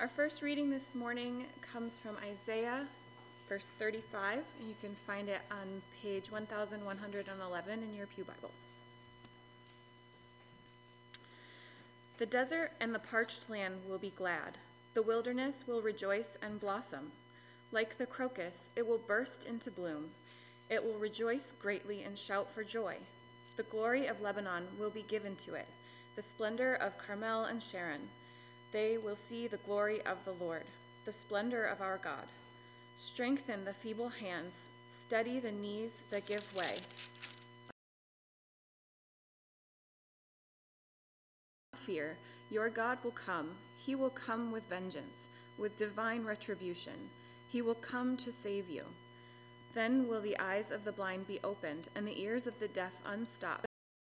Our first reading this morning comes from Isaiah, verse 35, and you can find it on page 1111 in your pew Bibles. The desert and the parched land will be glad. The wilderness will rejoice and blossom. Like the crocus, it will burst into bloom. It will rejoice greatly and shout for joy. The glory of Lebanon will be given to it, the splendor of Carmel and Sharon. They will see the glory of the Lord, the splendor of our God. Strengthen the feeble hands, steady the knees that give way. Fear, your God will come. He will come with vengeance, with divine retribution. He will come to save you. Then will the eyes of the blind be opened, and the ears of the deaf unstopped.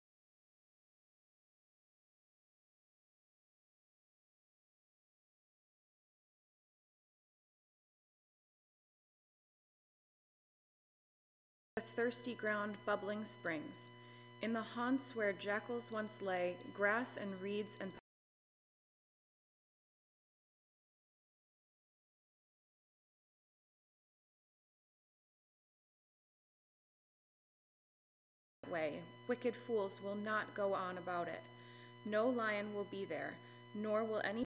The thirsty ground bubbling springs. In the haunts where jackals once lay, grass and reeds and way, wicked fools will not go on about it. No lion will be there, nor will any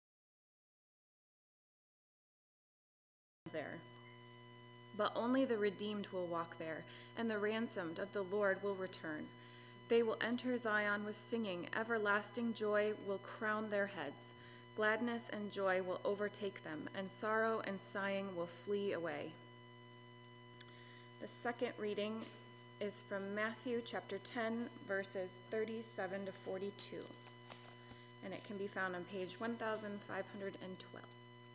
there. But only the redeemed will walk there, and the ransomed of the Lord will return. They will enter Zion with singing. Everlasting joy will crown their heads. Gladness and joy will overtake them, and sorrow and sighing will flee away. The second reading is from Matthew chapter 10, verses 37 to 42, and it can be found on page 1512.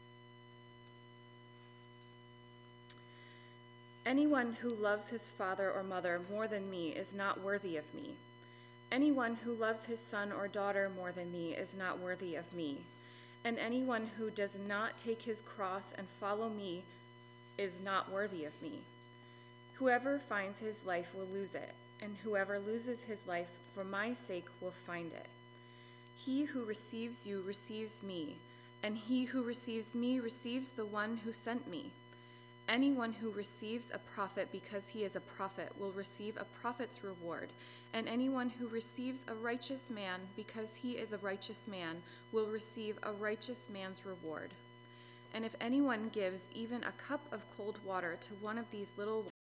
Anyone who loves his father or mother more than me is not worthy of me. Anyone who loves his son or daughter more than me is not worthy of me. And anyone who does not take his cross and follow me is not worthy of me. Whoever finds his life will lose it, and whoever loses his life for my sake will find it. He who receives you receives me, and he who receives me receives the one who sent me. Anyone who receives a prophet because he is a prophet will receive a prophet's reward, and anyone who receives a righteous man because he is a righteous man will receive a righteous man's reward. And if anyone gives even a cup of cold water to one of these little ones,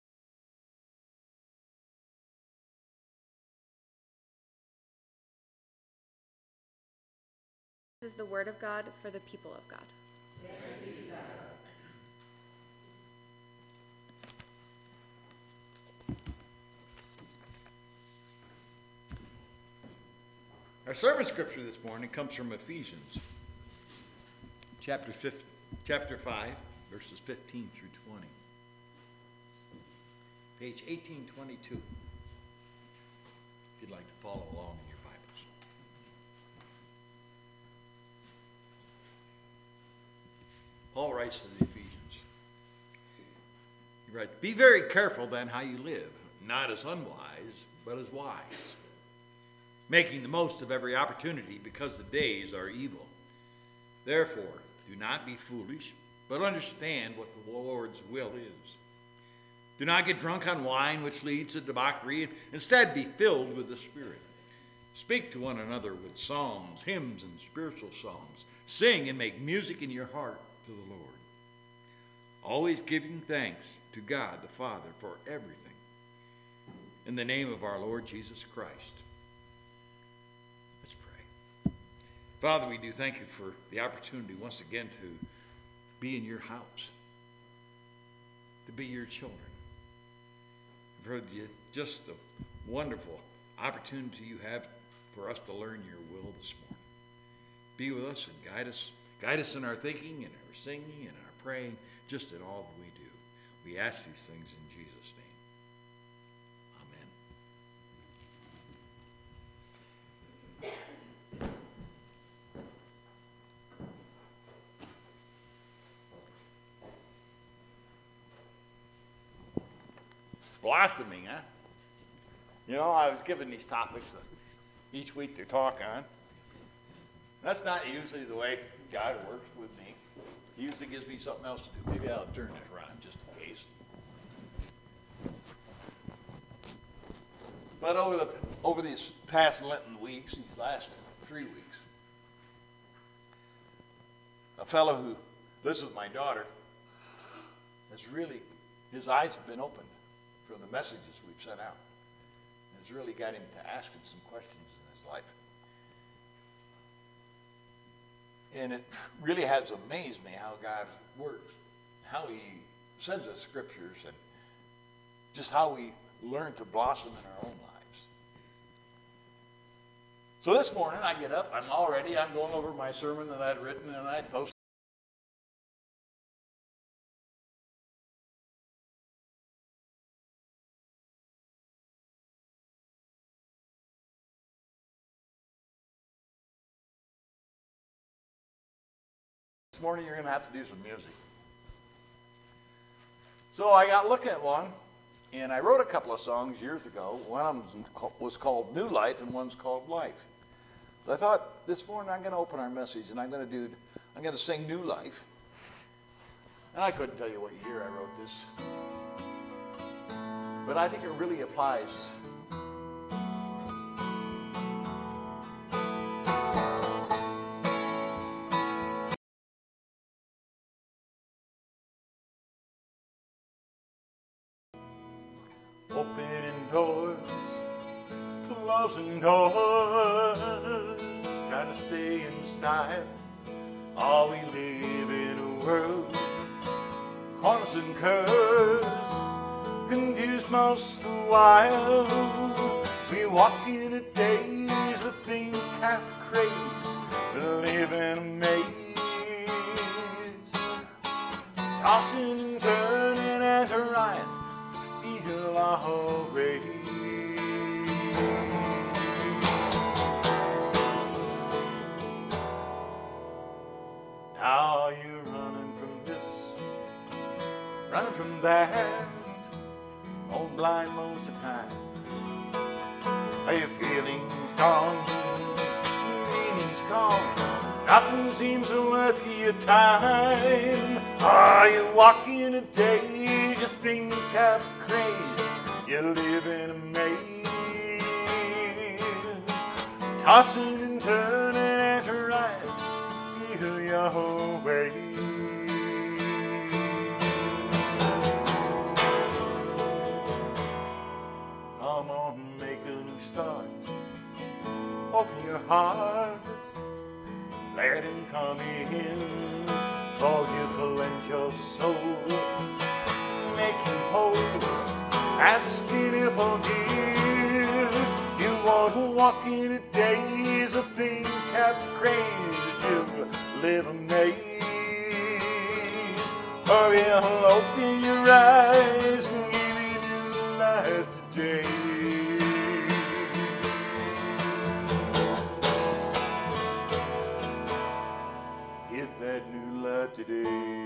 this is the word of God for the people of God. Thanks be to God. Our sermon scripture this morning comes from Ephesians, chapter 5, verses 15 through 20. Page 1822, if you'd like to follow along in your Bibles. Paul writes to the Ephesians, he writes, "Be very careful then how you live, not as unwise, but as wise, making the most of every opportunity because the days are evil. Therefore, do not be foolish, but understand what the Lord's will is. Do not get drunk on wine, which leads to debauchery. Instead, be filled with the Spirit. Speak to one another with psalms, hymns, and spiritual songs. Sing and make music in your heart to the Lord, always giving thanks to God the Father for everything, in the name of our Lord Jesus Christ." Father, we do thank you for the opportunity once again to be in your house, to be your children. I've heard just the wonderful opportunity you have for us to learn your will this morning. Be with us and guide us in our thinking and our singing and our praying, just in all that we do. We ask these things in Jesus' name. Amen. Blossoming, huh? You know, I was given these topics each week to talk on. That's not usually the way God works with me. He usually gives me something else to do. Maybe I'll turn this around just in case. But over these past Lenten weeks, these last 3 weeks, a fellow who lives with my daughter has really, his eyes have been opened from the messages we've sent out. It's really got him to asking some questions in his life. And it really has amazed me how God works, how he sends us scriptures, and just how we learn to blossom in our own lives. So this morning I get up, I'm going over my sermon that I'd written, and I posted. This morning you're going to have to do some music. So I got looking at one, and I wrote a couple of songs years ago. One of them was called New Life, and one's called Life. So I thought this morning I'm going to open our message, and I'm going to sing New Life. And I couldn't tell you what year I wrote this, but I think it really applies. Opening doors, closing doors, trying to stay in style. All we live in a world, corners and curves, confused most the while. We walk in a daze, we think half crazed, we live in a maze, tossing and turning and trying. Feel our way. Now you're running from this, running from that, all blind most of the time. Are you feeling calm? Feeling's calm. Nothing seems worth your time. Are you walking a daze? You think half crazy. You live in a maze, tossing and turning as you ride. Feel your way. Come on, make a new start. Open your heart. Let him come in, for you cleanse your soul. Make him whole, ask him to forgive. You want to walk in a daze of things half crazed. You live amazed, or he'll open your eyes and give you new life today. Get that new life today.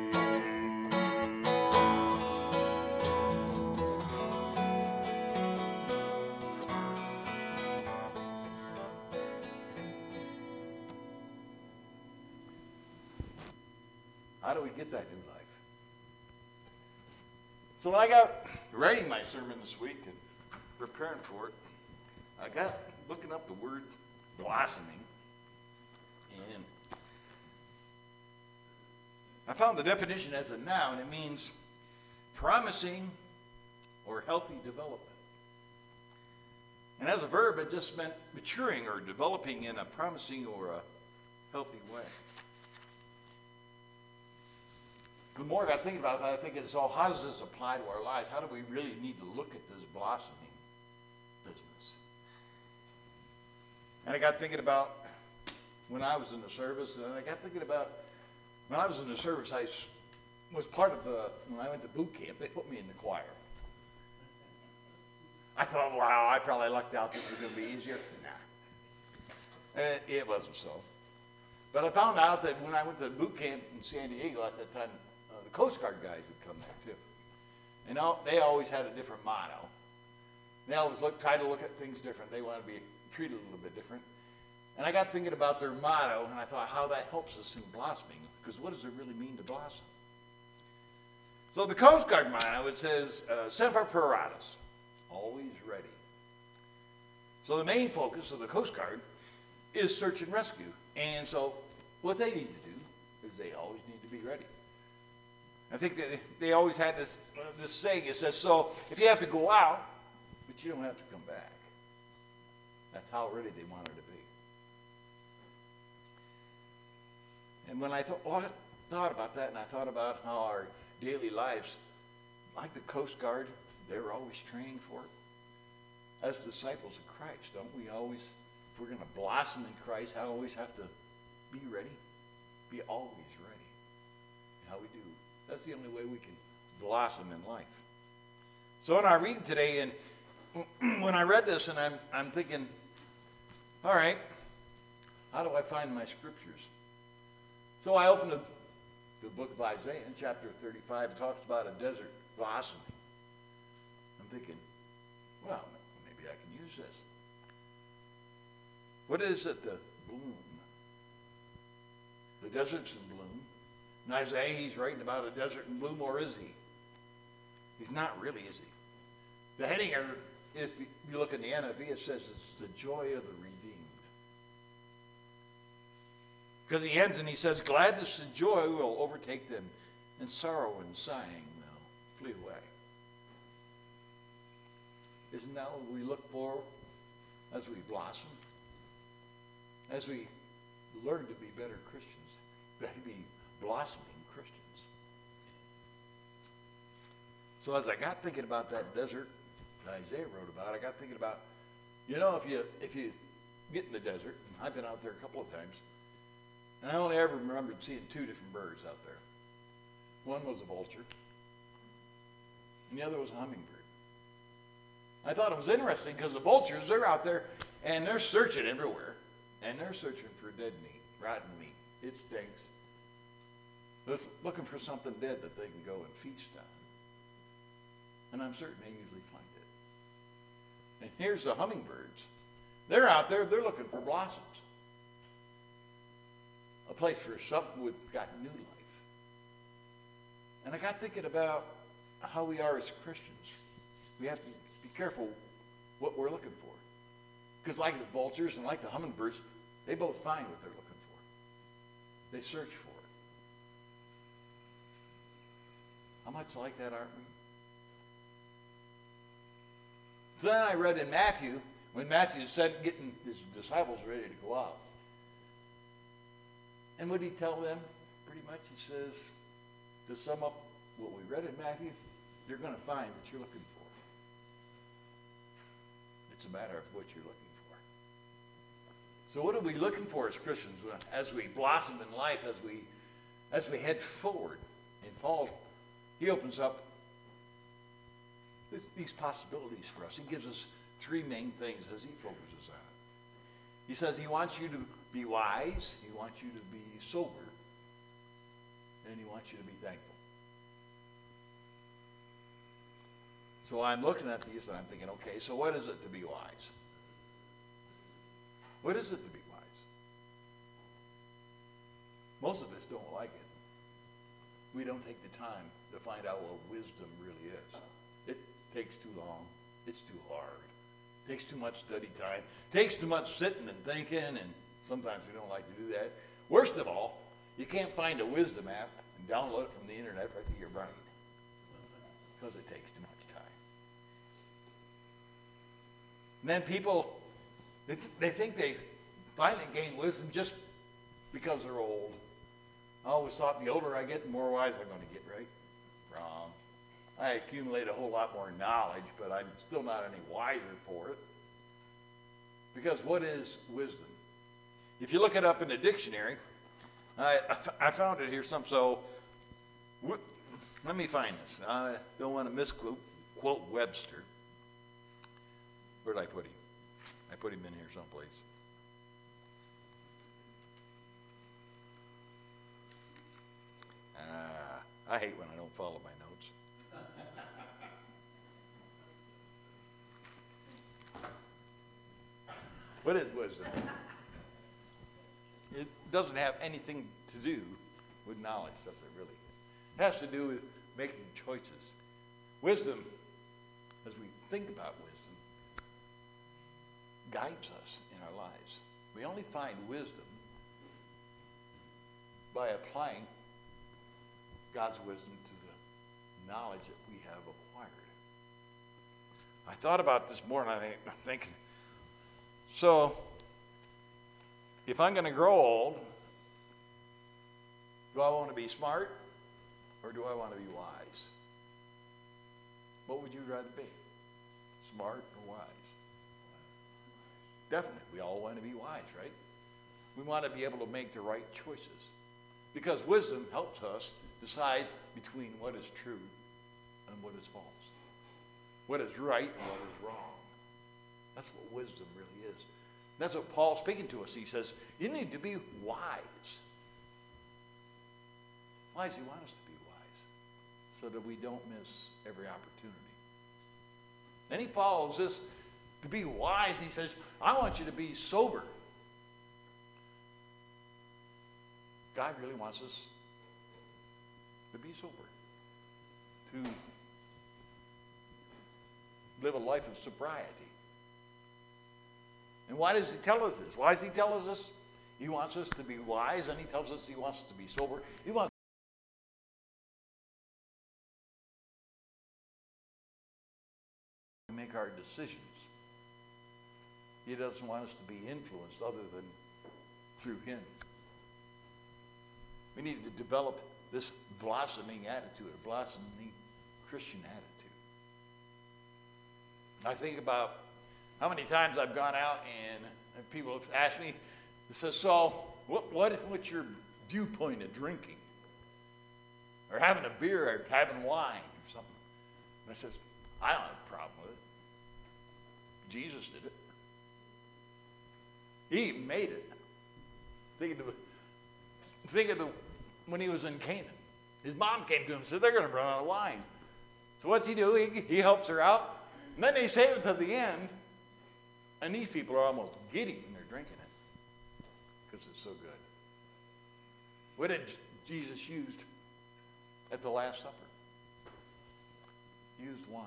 How do we get that new life? So when I got writing my sermon this week and preparing for it, I got looking up the word blossoming, and I found the definition as a noun. It means promising or healthy development. And as a verb, it just meant maturing or developing in a promising or a healthy way. The more I got thinking about that, I think it's all, how does this apply to our lives? How do we really need to look at this blossoming business? And I got thinking about when I was in the service, and I got thinking about when I was in the service, I was part of when I went to boot camp, they put me in the choir. I thought, wow, I probably lucked out, this was going to be easier. Nah, it wasn't so. But I found out that when I went to boot camp in San Diego at that time, the Coast Guard guys would come there too. And they always had a different motto. They always try to look at things different. They want to be treated a little bit different. And I got thinking about their motto, and I thought how that helps us in blossoming, because what does it really mean to blossom? So the Coast Guard motto, it says, Semper Paratus, always ready. So the main focus of the Coast Guard is search and rescue. And so what they need to do is they always need to be ready. I think that they always had this saying, it says, so if you have to go out, but you don't have to come back. That's how ready they wanted to be. And when I thought about that, and I thought about how our daily lives, like the Coast Guard, they're always training for it. As disciples of Christ, don't we always, if we're going to blossom in Christ, I always have to be ready? Be always ready. How we do. That's the only way we can blossom in life. So in our reading today, and when I read this, and I'm thinking, all right, how do I find my scriptures? So I opened the book of Isaiah in chapter 35. It talks about a desert blossoming. I'm thinking, well, maybe I can use this. What is it, the bloom? The desert's in bloom. In Isaiah, he's writing about a desert in bloom, or is he? He's not really, is he? The heading, if you look in the NIV, it says it's the joy of the redeemed. Because he ends and he says, gladness and joy will overtake them, and sorrow and sighing will flee away. Isn't that what we look for as we blossom? As we learn to be better Christians, to be blossoming Christians. So as I got thinking about that desert that Isaiah wrote about, I got thinking about, if you get in the desert, and I've been out there a couple of times, and I only ever remembered seeing two different birds out there. One was a vulture, and the other was a hummingbird. I thought it was interesting because the vultures, they're out there, and they're searching everywhere, and they're searching for dead meat, rotten meat. It stinks. They're looking for something dead that they can go and feast on. And I'm certain they usually find it. And here's the hummingbirds. They're out there, they're looking for blossoms. A place for something with got new life. And I got thinking about how we are as Christians. We have to be careful what we're looking for. Because like the vultures and like the hummingbirds, they both find what they're looking for. They search for it. How much like that aren't we? So then I read in Matthew, when Matthew said getting his disciples ready to go out. And what did he tell them? Pretty much he says, to sum up what we read in Matthew, you're going to find what you're looking for. It's a matter of what you're looking for. So what are we looking for as Christians as we blossom in life, as we head forward? And Paul, he opens up these possibilities for us. He gives us three main things as he focuses on it. He says he wants you to be wise, he wants you to be sober, and he wants you to be thankful. So I'm looking at these and I'm thinking, okay, so what is it to be wise? What is it to be wise? Most of us don't like it. We don't take the time to find out what wisdom really is. It takes too long. It's too hard. It takes too much study time. It takes too much sitting and thinking, and sometimes we don't like to do that. Worst of all, you can't find a wisdom app and download it from the internet right to your brain because it takes too much time. And then people, they think they finally gain wisdom just because they're old. I always thought the older I get, the more wise I'm going to get, right? Wrong. I accumulate a whole lot more knowledge, but I'm still not any wiser for it. Because what is wisdom? If you look it up in the dictionary, I found it here let me find this. I don't want to misquote Webster. Where did I put him? I put him in here someplace. I hate when I don't follow my notes. What is wisdom? doesn't have anything to do with knowledge, does it really? It has to do with making choices. Wisdom, as we think about wisdom, guides us in our lives. We only find wisdom by applying God's wisdom to the knowledge that we have acquired. I thought about this more, and I'm thinking, so if I'm going to grow old, do I want to be smart or do I want to be wise? What would you rather be? Smart or wise? Definitely, we all want to be wise, right? We want to be able to make the right choices. Because wisdom helps us decide between what is true and what is false. What is right and what is wrong. That's what wisdom really is. That's what Paul's speaking to us. He says, you need to be wise. Why does he want us to be wise? So that we don't miss every opportunity. Then he follows this. To be wise, he says, I want you to be sober. God really wants us to be sober. To live a life of sobriety. And why does he tell us this? Why does he tell us this? He wants us to be wise, and he tells us he wants us to be sober. He wants to make our decisions. He doesn't want us to be influenced other than through him. We need to develop this blossoming attitude, a blossoming Christian attitude. I think about how many times I've gone out and people have asked me, they say, so what's your viewpoint of drinking? Or having a beer or having wine or something. And I says, I don't have a problem with it. Jesus did it. He even made it. Think of when he was in Canaan. His mom came to him and said, they're going to run out of wine. So what's he do? He helps her out. And then they save it to the end. And these people are almost giddy when they're drinking it. Because it's so good. What did Jesus use at the Last Supper? He used wine.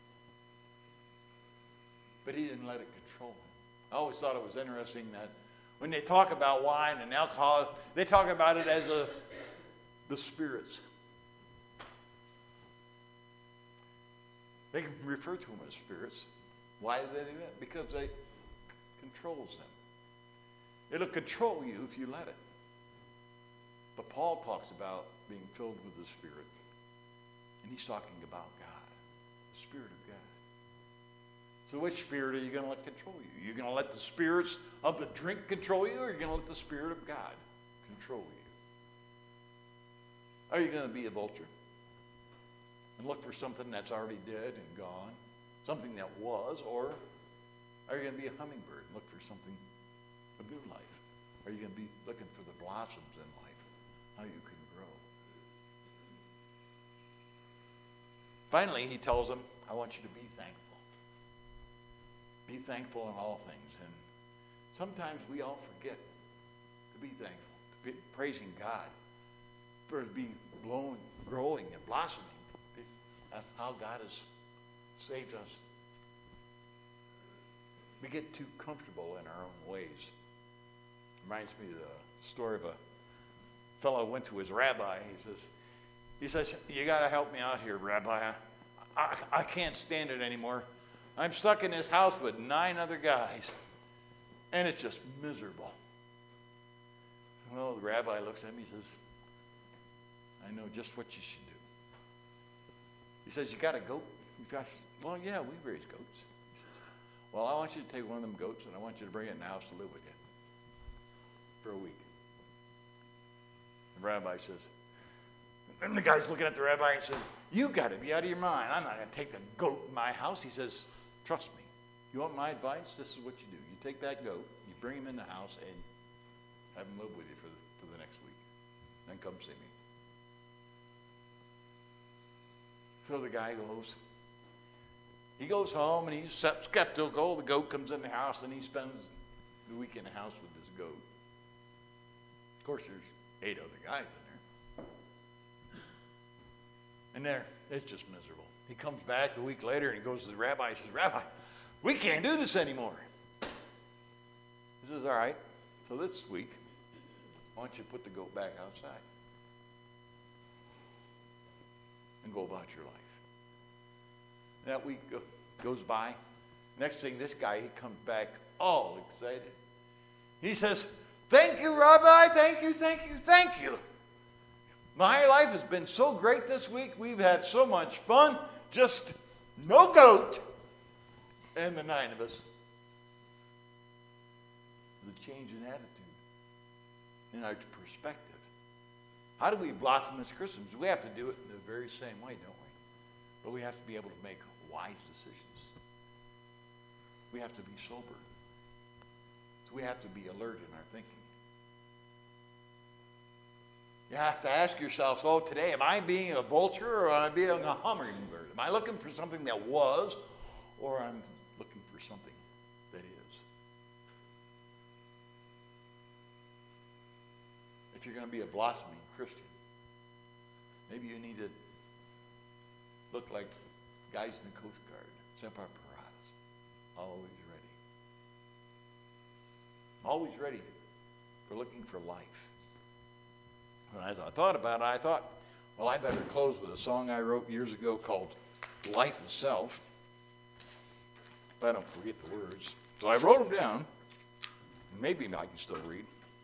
But he didn't let it control him. I always thought it was interesting that when they talk about wine and alcohol, they talk about it as the spirits. They can refer to them as spirits. Why do they do that? Because it controls them. It'll control you if you let it. But Paul talks about being filled with the Spirit. And he's talking about God, the Spirit of God. So which spirit are you going to let control you? Are you going to let the spirits of the drink control you, or are you going to let the Spirit of God control you? Are you going to be a vulture and look for something that's already dead and gone, something that was, or are you going to be a hummingbird and look for something of new life? Are you going to be looking for the blossoms in life, how you can grow? Finally, he tells them, I want you to be thankful. Be thankful in all things. And sometimes we all forget to be thankful, to be praising God, for being growing and blossoming. That's how God has saved us. We get too comfortable in our own ways. Reminds me of the story of a fellow who went to his rabbi. He says, you got to help me out here, Rabbi. I can't stand it anymore. I'm stuck in this house with 9 other guys, and it's just miserable. Well, the rabbi looks at me and says, I know just what you should do. He says, you got a goat? He says, well, yeah, we raise goats. He says, well, I want you to take one of them goats, and I want you to bring it in the house to live with you for a week. The rabbi says, and the guy's looking at the rabbi and says, you got to be out of your mind. I'm not going to take a goat in my house. He says, trust me. You want my advice? This is what you do. You take that goat, you bring him in the house, and have him live with you for the next week. Then come see me. So the guy goes. He goes home, and he's skeptical. The goat comes in the house, and he spends the week in the house with this goat. Of course, there's 8 other guys in there. And there, it's just miserable. He comes back a week later and he goes to the rabbi and says, Rabbi, we can't do this anymore. He says, all right, so this week, why don't you put the goat back outside and go about your life. That week goes by. Next thing, this guy, he comes back all excited. He says, thank you, Rabbi, thank you, thank you, thank you. My life has been so great this week. We've had so much fun. Just no goat. And the 9 of us. The change in attitude, in our perspective. How do we blossom as Christians? We have to do it in the very same way, don't we? But we have to be able to make wise decisions. We have to be sober. So we have to be alert in our thinking. You have to ask yourself, oh, today, am I being a vulture or am I being a hummingbird? Am I looking for something that was, or I'm looking for something that is? If you're going to be a blossoming Christian, maybe you need to look like guys in the Coast Guard, Semper Paratus, always ready. Always ready for looking for life. And as I thought about it, I thought, well, I better close with a song I wrote years ago called Life Itself. If I don't forget the words. So I wrote them down. Maybe I can still read.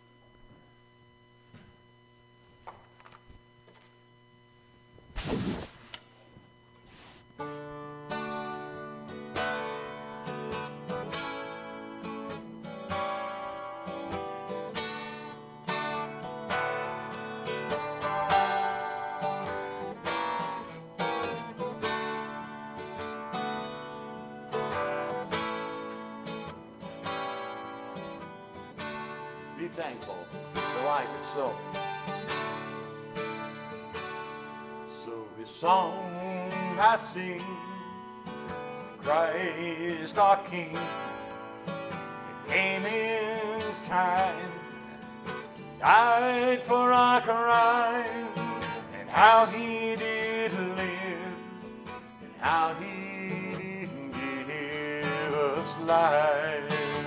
Be thankful for life itself. So his song I sing, Christ our King, it came in his time, died for our crime, and how he did live, and how he did give us life.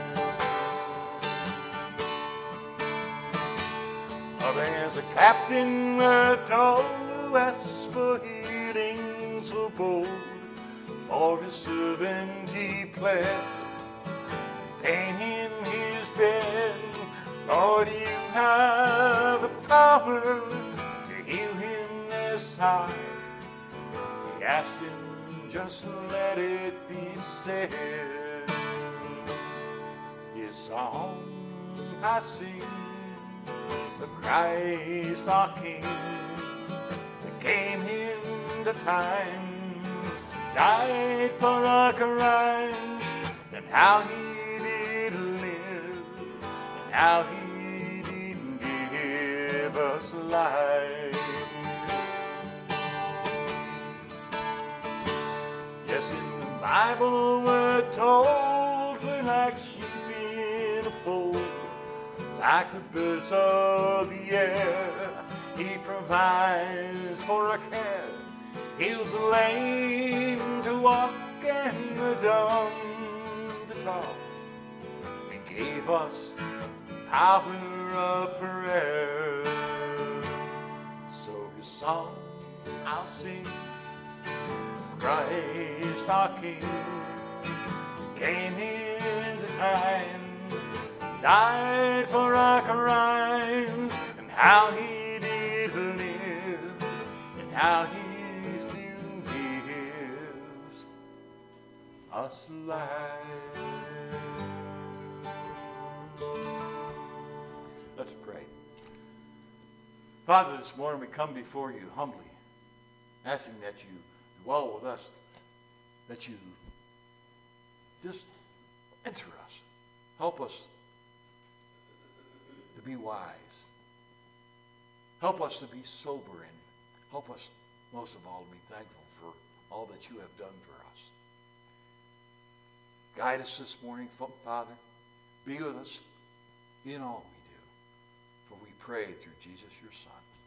There's a captain at all west for healing so bold. For his servant he pled, pain in his bed. Lord, you have the power to heal him this hour. He asked him, just let it be said. His song I sing, the Christ our King, that came into time, died for our crimes, and how he did live, and how he did give us life. Yes, in the Bible we're told we're like sheep in a fold. Like the birds of the air, he provides for our care. Heals the lame to walk and the dumb to talk. He gave us power of prayer. So his song I'll sing, Christ our King, came into time, died for our crimes, and how he did live, and how he still gives us life. Let's pray. Father, this morning we come before you humbly, asking that you dwell with us, that you just enter us, help us to be wise. Help us to be sober, and help us most of all to be thankful for all that you have done for us. Guide us this morning, Father. Be with us in all we do. For we pray through Jesus your Son.